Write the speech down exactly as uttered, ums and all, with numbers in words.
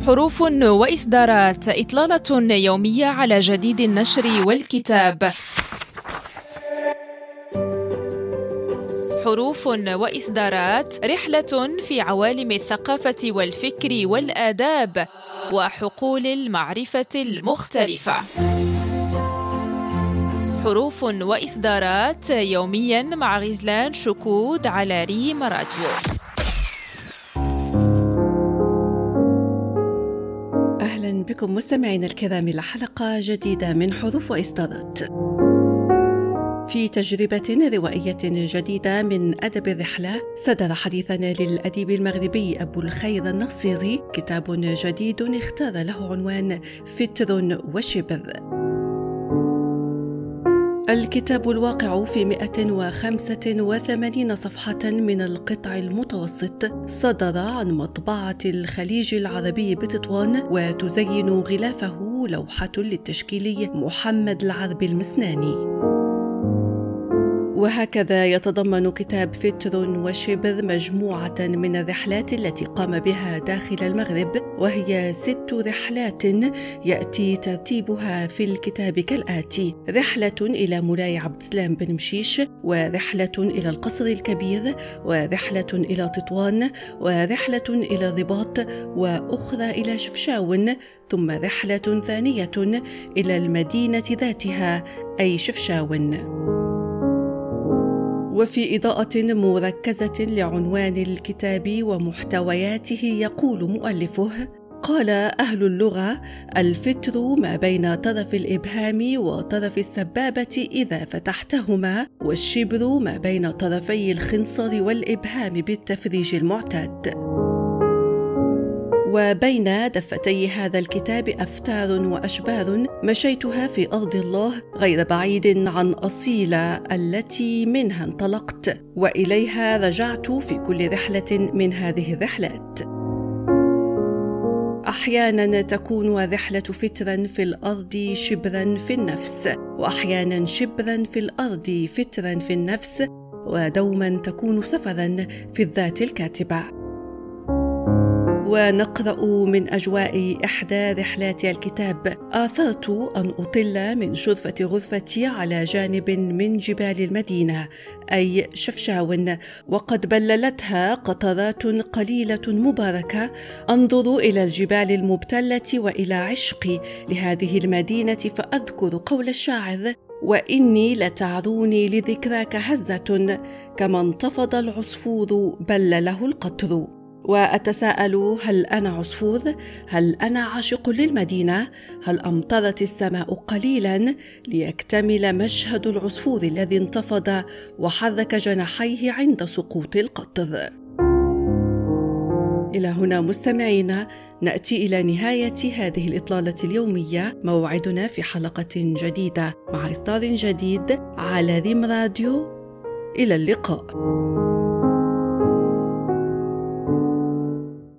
حروف وإصدارات، إطلالة يومية على جديد النشر والكتاب. حروف وإصدارات، رحلة في عوالم الثقافة والفكر والآداب وحقول المعرفة المختلفة. حروف وإصدارات يومياً مع غزلان شكود على ريم راديو. أهلاً بكم مستمعين الكرام إلى حلقة جديدة من حروف وإصدارات. في تجربة روائية جديدة من أدب الرحلة، صدر حديثاً للأديب المغربي أبو الخير النصيري كتاب جديد اختار له عنوان فتر وشبر. الكتاب الواقع في مئة وخمسة وثمانين صفحة من القطع المتوسط، صدر عن مطبعة الخليج العربي بتطوان، وتزين غلافه لوحة للتشكيلي محمد العربي المسناني. وهكذا يتضمن كتاب فتر وشبر مجموعة من الرحلات التي قام بها داخل المغرب، وهي ست رحلات يأتي ترتيبها في الكتاب كالآتي: رحلة إلى مولاي عبد السلام بن مشيش، ورحلة إلى القصر الكبير، ورحلة إلى تطوان، ورحلة إلى الرباط، وأخرى إلى شفشاون، ثم رحلة ثانية إلى المدينة ذاتها أي شفشاون. وفي إضاءة مركزة لعنوان الكتاب ومحتوياته يقول مؤلفه: قال أهل اللغة: الفتر ما بين طرف الإبهام وطرف السبابة إذا فتحتهما، والشبر ما بين طرفي الخنصر والإبهام بالتفريج المعتاد. وبين دفتي هذا الكتاب أفتار وأشبار مشيتها في أرض الله، غير بعيد عن أصيلة التي منها انطلقت، وإليها رجعت في كل رحلة من هذه الرحلات. أحيانا تكون الرحلة فترا في الأرض شبرا في النفس، وأحيانا شبرا في الأرض فترا في النفس، ودوما تكون سفرا في الذات الكاتبة. ونقرأ من أجواء إحدى رحلات الكتاب: آثرت أن أطل من شرفة غرفتي على جانب من جبال المدينة أي شفشاون، وقد بللتها قطرات قليلة مباركة، أنظر إلى الجبال المبتلة وإلى عشقي لهذه المدينة، فأذكر قول الشاعر: وإني لتعروني لذكراك هزة، كما انتفض العصفور بلله القطر. وأتساءل: هل أنا عصفور؟ هل أنا عاشق للمدينة؟ هل أمطرت السماء قليلا ليكتمل مشهد العصفور الذي انتفض وحرك جناحيه عند سقوط القطر؟ إلى هنا مستمعينا نأتي إلى نهاية هذه الإطلالة اليومية. موعدنا في حلقة جديدة مع إصدار جديد على ريم راديو. إلى اللقاء.